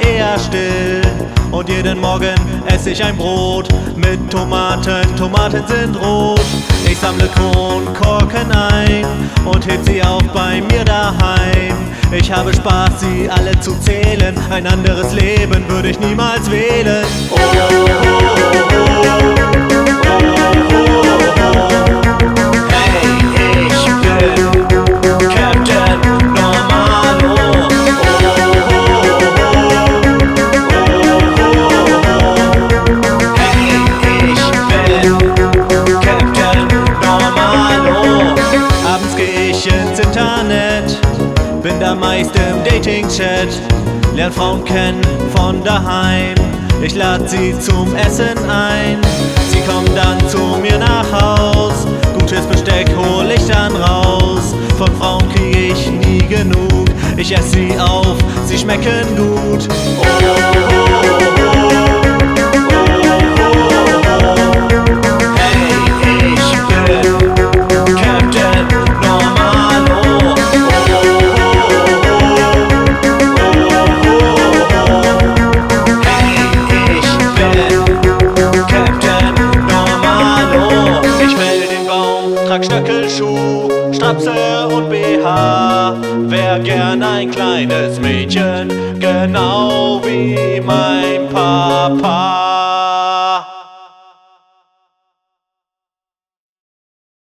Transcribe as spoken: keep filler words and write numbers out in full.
eher still. Und jeden Morgen esse ich ein Brot mit Tomaten, Tomaten sind rot. Ich sammle Kronkorken ein und heb sie auf bei mir daheim. Ich habe Spaß, sie alle zu zählen. Ein anderes Leben würde ich niemals wählen. Oh, oh, oh, oh, oh. Ins Internet, bin da meist im Dating-Chat, lern Frauen kennen von daheim. Ich lad sie zum Essen ein, sie kommen dann zu mir nach Haus. Gutes Besteck hol ich dann raus, von Frauen krieg ich nie genug. Ich ess sie auf, sie schmecken gut. Oh, oh, oh, oh. Trag Stöckelschuh, Strapse und B H. Wär gern ein kleines Mädchen, genau wie mein Papa.